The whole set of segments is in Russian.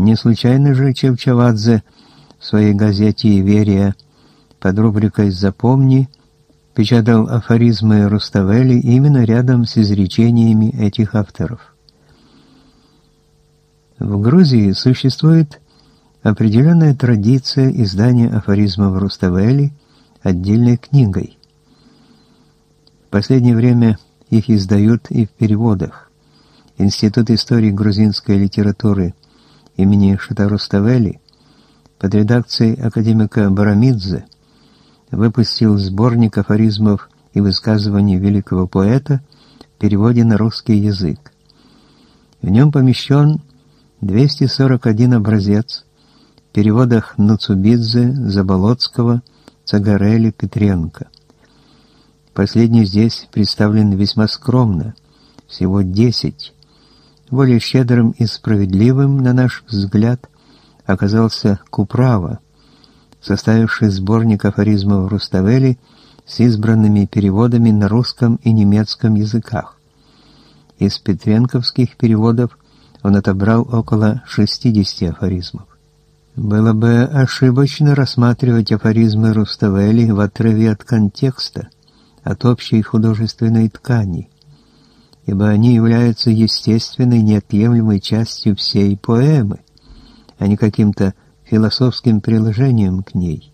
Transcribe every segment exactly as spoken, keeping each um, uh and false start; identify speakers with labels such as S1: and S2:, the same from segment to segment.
S1: Не случайно же Чевчавадзе в своей газете «Иверия» под рубрикой «Запомни» печатал афоризмы Руставели именно рядом с изречениями этих авторов. В Грузии существует определенная традиция издания афоризмов Руставели отдельной книгой. В последнее время их издают и в переводах. Институт истории грузинской литературы имени Шота Руставели под редакцией академика Барамидзе выпустил сборник афоризмов и высказываний великого поэта в переводе на русский язык. В нем помещен двести сорок один образец в переводах Нуцубидзе, Заболоцкого, Цагарели, Петренко. Последний здесь представлен весьма скромно, всего десять. Более щедрым и справедливым, на наш взгляд, оказался Куправа, составивший сборник афоризмов Руставели с избранными переводами на русском и немецком языках. Из петренковских переводов он отобрал около шестидесяти афоризмов. Было бы ошибочно рассматривать афоризмы Руставели в отрыве от контекста, от общей художественной ткани, ибо они являются естественной, неотъемлемой частью всей поэмы, а не каким-то философским приложением к ней.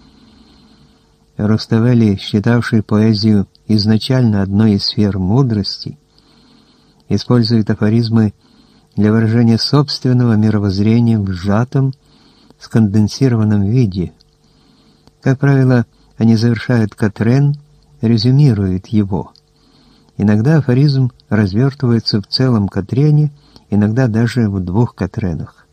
S1: Руставели, считавший поэзию изначально одной из сфер мудрости, использует афоризмы для выражения собственного мировоззрения в сжатом, сконденсированном виде. Как правило, они завершают катрен, резюмируют его. Иногда афоризм развертывается в целом катрене, иногда даже в двух катренах.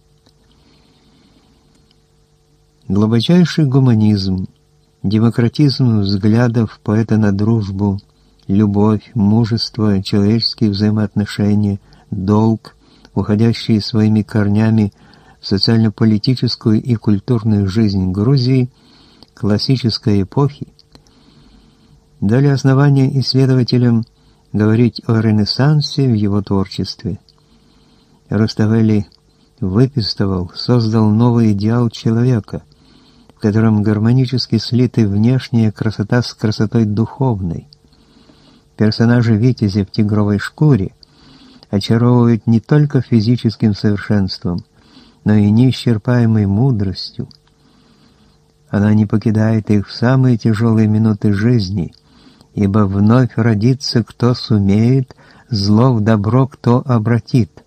S1: Глубочайший гуманизм, демократизм взглядов поэта на дружбу, любовь, мужество, человеческие взаимоотношения, долг, уходящие своими корнями в социально-политическую и культурную жизнь Грузии классической эпохи, дали основание исследователям говорить о Ренессансе в его творчестве. Руставели выписывал, создал новый идеал человека, в котором гармонически слиты внешняя красота с красотой духовной. Персонажи Витязя в тигровой шкуре очаровывают не только физическим совершенством, но и неисчерпаемой мудростью. Она не покидает их в самые тяжелые минуты жизни, ибо вновь родится, кто сумеет, зло в добро кто обратит.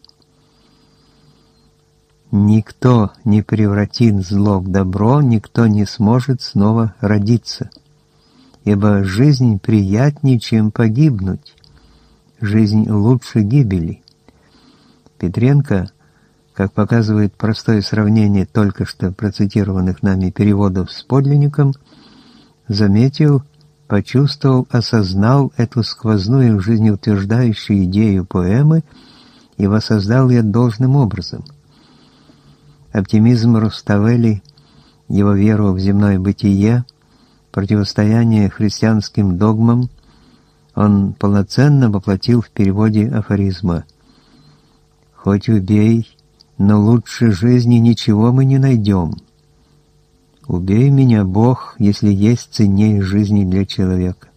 S1: Никто не превратит зло в добро, никто не сможет снова родиться, ибо жизнь приятнее, чем погибнуть, жизнь лучше гибели. Петренко, как показывает простое сравнение только что процитированных нами переводов с подлинником, заметил, почувствовал, осознал эту сквозную жизнеутверждающую идею поэмы и воссоздал ее должным образом. Оптимизм Руставели, его веру в земное бытие, противостояние христианским догмам он полноценно воплотил в переводе афоризма: «Хоть убей, но лучше жизни ничего мы не найдем. Убей меня, Бог, если есть ценнее жизни для человека».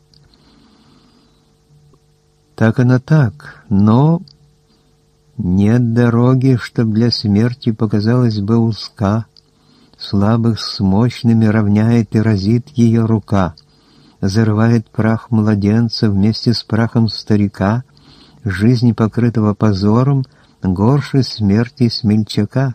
S1: Так оно так, но нет дороги, чтоб для смерти показалась бы узка, слабых с мощными равняет и разит ее рука, зарывает прах младенца вместе с прахом старика, жизни покрытого позором, горше смерти смельчака.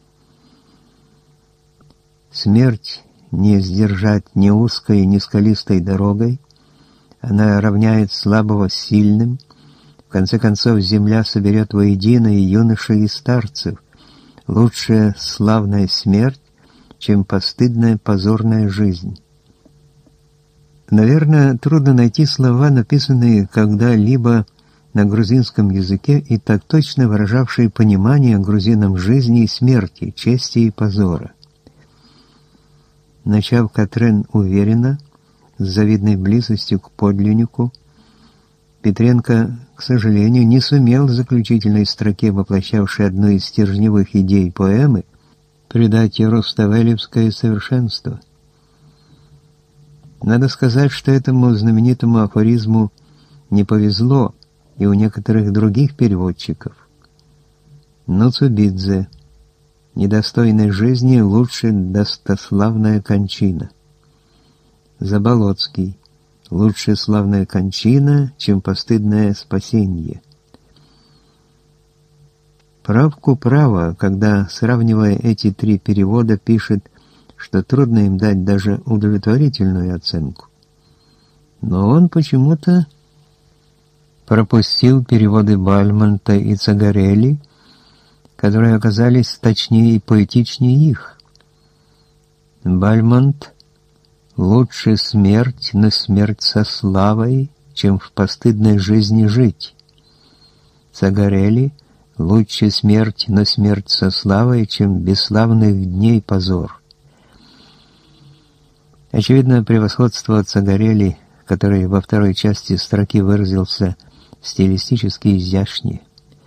S1: Смерть не сдержать ни узкой, ни скалистой дорогой, она равняет слабого с сильным, в конце концов земля соберет воедино и юношей, и старцев. Лучше славная смерть, чем постыдная позорная жизнь. Наверное, трудно найти слова, написанные когда-либо на грузинском языке и так точно выражавшие понимание грузинам жизни и смерти, чести и позора. Начав катрен уверенно, с завидной близостью к подлиннику, Петренко, к сожалению, не сумел в заключительной строке, воплощавшей одну из стержневых идей поэмы, придать руставелевское совершенство. Надо сказать, что этому знаменитому афоризму не повезло и у некоторых других переводчиков. Ноцубидзе. Недостойной жизни лучше достославная кончина. Заболоцкий. Лучше славная кончина, чем постыдное спасение. Правку право, когда, сравнивая эти три перевода, пишет, что трудно им дать даже удовлетворительную оценку. Но он почему-то пропустил переводы Бальмонта и Цагарелли, которые оказались точнее и поэтичнее их. Бальмонт «Лучше смерть, но смерть со славой, чем в постыдной жизни жить». Цагарелли «Лучше смерть, но смерть со славой, чем бесславных дней позор». Очевидно, превосходство Цагарелли, который во второй части строки выразился стилистически изящнее.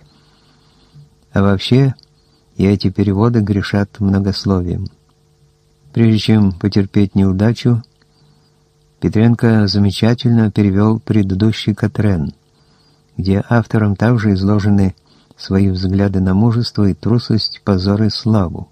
S1: А вообще, и эти переводы грешат многословием. Прежде чем потерпеть неудачу, Петренко замечательно перевел предыдущий Катрен, где автором также изложены свои взгляды на мужество и трусость, позор и славу.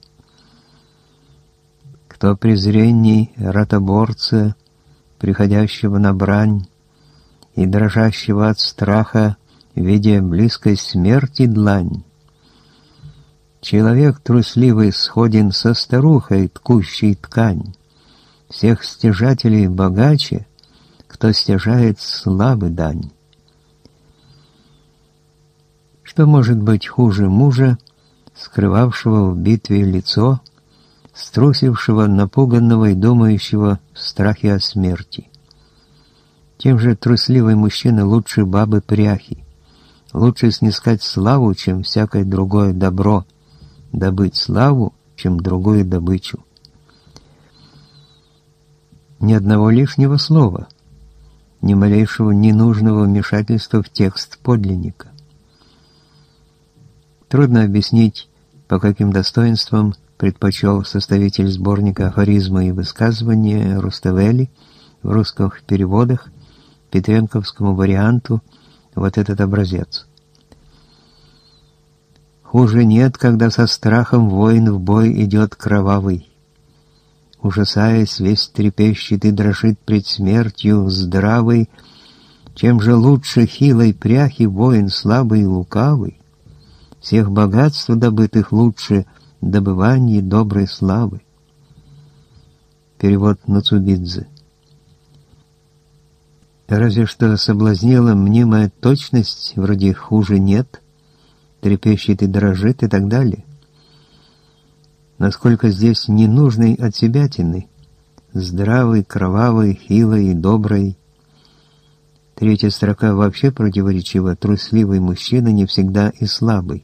S1: Кто презрений ротоборца, приходящего на брань и дрожащего от страха, видя близкой смерти длань, человек трусливый сходен со старухой, ткущей ткань. Всех стяжателей богаче, кто стяжает славы дань. Что может быть хуже мужа, скрывавшего в битве лицо, струсившего, напуганного и думающего в страхе о смерти? Тем же трусливый мужчина лучше бабы пряхи, лучше снискать славу, чем всякое другое добро, добыть славу, чем другую добычу. Ни одного лишнего слова, ни малейшего ненужного вмешательства в текст подлинника. Трудно объяснить, по каким достоинствам предпочел составитель сборника афоризма и высказывания Руставели в русских переводах петренковскому варианту вот этот образец. Хуже нет, когда со страхом воин в бой идет кровавый. Ужасаясь, весь трепещет и дрожит пред смертью здравый, чем же лучше хилой пряхи воин слабый и лукавый, всех богатств добытых лучше добывание доброй славы. Перевод Ноцубидзе. Разве что соблазнила мнимая точность, вроде «хуже нет», трепещет и дрожит и так далее. Насколько здесь ненужный от себятины, здравый, кровавый, хилый и добрый. Третья строка вообще противоречива: трусливый мужчина не всегда и слабый.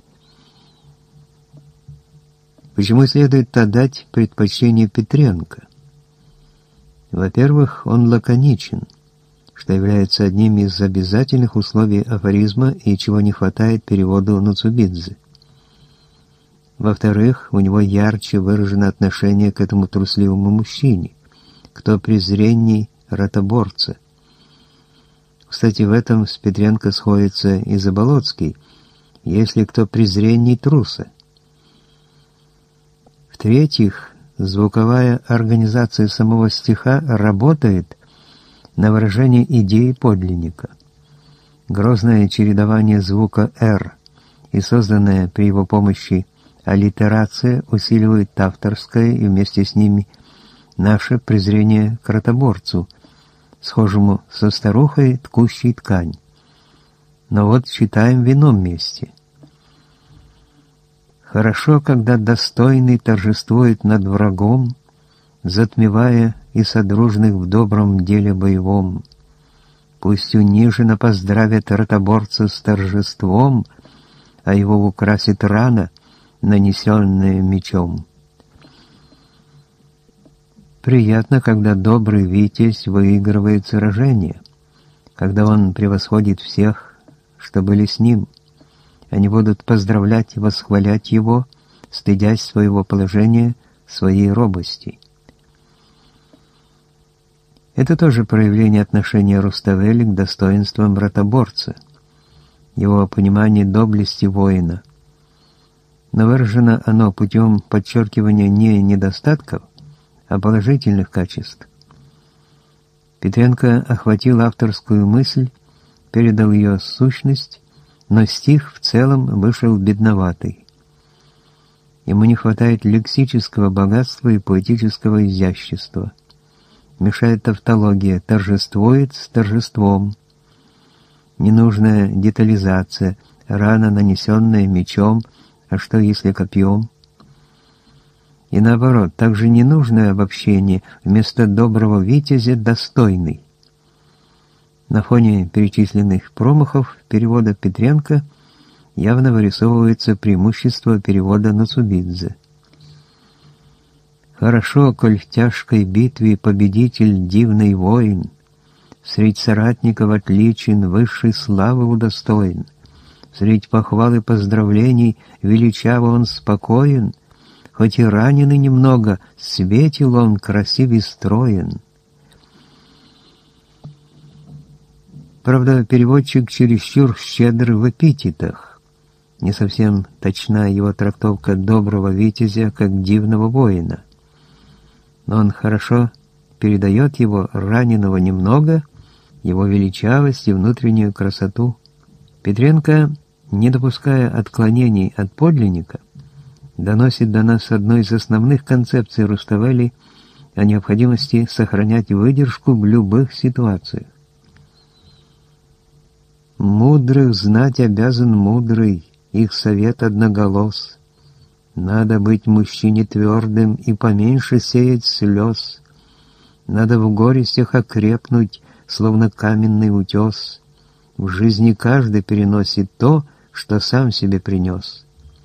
S1: Почему следует отдать предпочтение Петренко? Во-первых, он лаконичен, что является одним из обязательных условий афоризма и чего не хватает переводу Ноцубидзе. Во-вторых, у него ярче выражено отношение к этому трусливому мужчине, кто презренней ротоборца. Кстати, в этом с Петренко сходится и Заболоцкий, если кто презренней труса. В-третьих, звуковая организация самого стиха работает на выражение идеи подлинника. Грозное чередование звука «р» и созданная при его помощи аллитерация усиливает авторское и вместе с ними наше презрение к ротоборцу, схожему со старухой, ткущей ткань. Но вот читаем в ином месте. Хорошо, когда достойный торжествует над врагом, затмевая и содружных в добром деле боевом. Пусть униженно поздравят ротоборца с торжеством, а его украсит рана, нанесенная мечом. Приятно, когда добрый витязь выигрывает сражение, когда он превосходит всех, что были с ним. Они будут поздравлять и восхвалять его, стыдясь своего положения, своей робости. Это тоже проявление отношения Руставели к достоинствам ротоборца, его понимание доблести воина. Но выражено оно путем подчеркивания не недостатков, а положительных качеств. Петренко охватил авторскую мысль, передал ее сущность, но стих в целом вышел бедноватый. Ему не хватает лексического богатства и поэтического изящества. Мешает тавтология, торжествует с торжеством. Ненужная детализация, рана, нанесенная мечом, а что если копьем? И наоборот, также ненужное обобщение, вместо доброго витязя достойный. На фоне перечисленных промахов перевода Петренко явно вырисовывается преимущество перевода Нацубидзе. Хорошо, коль в тяжкой битве победитель дивный воин, средь соратников отличен, высшей славы удостоен, средь похвал и поздравлений величаво он спокоен, хоть и раненый немного, светил он, красив и строен. Правда, переводчик чересчур щедр в эпитетах. Не совсем точна его трактовка доброго витязя как дивного воина. Но он хорошо передает его раненого немного, его величавость и внутреннюю красоту. Петренко, не допуская отклонений от подлинника, доносит до нас одну из основных концепций Руставели о необходимости сохранять выдержку в любых ситуациях. «Мудрых знать обязан мудрый, их совет одноголос. Надо быть мужчине твердым и поменьше сеять слез. Надо в горестях окрепнуть, словно каменный утес. В жизни каждый переносит то, что сам себе принес.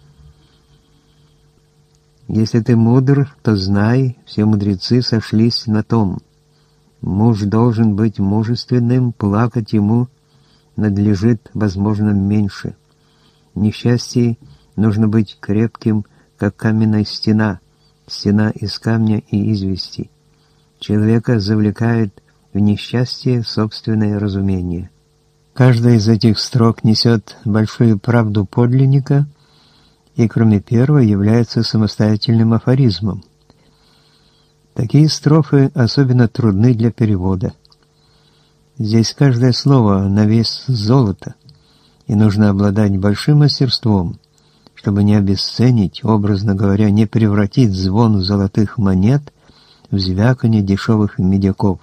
S1: Если ты мудр, то знай, все мудрецы сошлись на том. Муж должен быть мужественным, плакать ему надлежит, возможно, меньше. В несчастье нужно быть крепким, как каменная стена, стена из камня и извести. Человека завлекает в несчастье собственное разумение. Каждая из этих строк несет большую правду подлинника и, кроме первой, является самостоятельным афоризмом. Такие строфы особенно трудны для перевода. Здесь каждое слово на вес золота, и нужно обладать большим мастерством, чтобы не обесценить, образно говоря, не превратить звон золотых монет в звяканье дешевых медяков.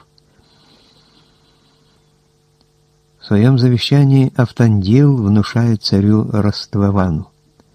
S1: В своем завещании Автандил внушает царю Раствавану: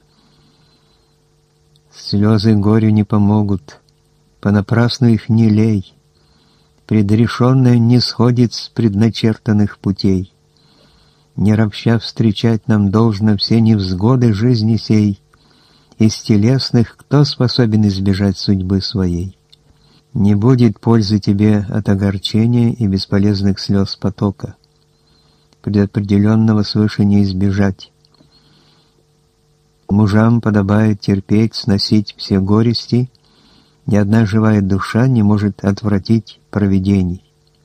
S1: «Слезы горю не помогут, понапрасну их не лей, предрешенное не сходит с предначертанных путей. Не ропща встречать нам должно все невзгоды жизни сей, из телесных кто способен избежать судьбы своей? Не будет пользы тебе от огорчения и бесполезных слез потока. Предопределенного свыше не избежать. Мужам подобает терпеть, сносить все горести, ни одна живая душа не может отвратить провидений».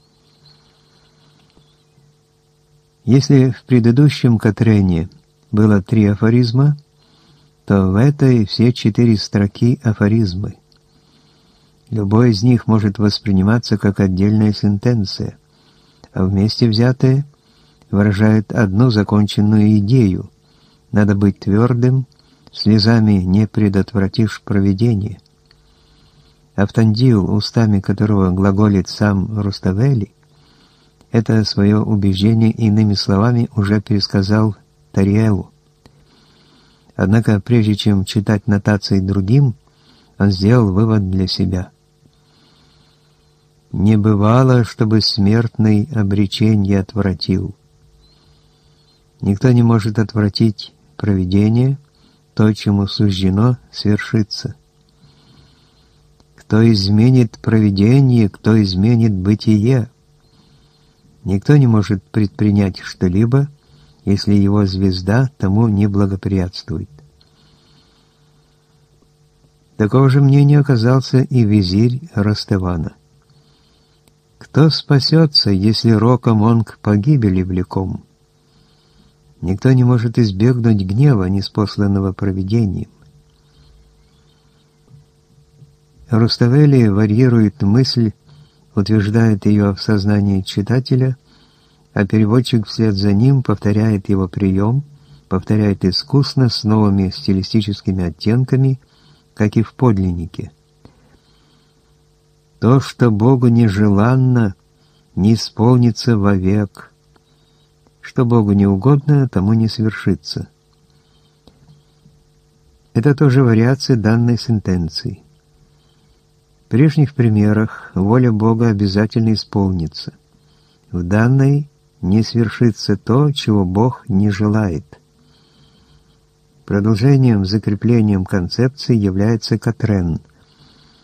S1: Если в предыдущем Катрене было три афоризма, то в этой все четыре строки афоризмы. Любой из них может восприниматься как отдельная сентенция, а вместе взятые выражают одну законченную идею. Надо быть твердым, слезами не предотвратишь провидение. Автандил, устами которого глаголит сам Руставели, это свое убеждение иными словами уже пересказал Тариэлу. Однако, прежде чем читать нотации другим, он сделал вывод для себя. «Не бывало, чтобы смертный обреченье отвратил». Никто не может отвратить провидение, то, чему суждено свершиться. Кто изменит провидение, кто изменит бытие? Никто не может предпринять что-либо, если его звезда тому не благоприятствует. Такого же мнения оказался и визирь Ростована. Кто спасется, если Рока-Монг погибели влеком? Никто не может избегнуть гнева, ниспосланного провидением. Руставели варьирует мысль, утверждает ее в сознании читателя, а переводчик вслед за ним повторяет его прием, повторяет искусно с новыми стилистическими оттенками, как и в подлиннике. То, что Богу нежеланно, не исполнится вовек. Что Богу не угодно, тому не свершится. Это тоже вариация данной сентенции. В прежних примерах воля Бога обязательно исполнится. В данной не свершится то, чего Бог не желает. Продолжением, закреплением концепции является Катрен –